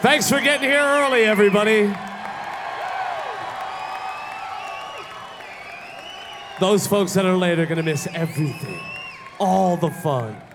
Thanks for getting here early, everybody. Those folks that are late are gonna miss everything, all the fun.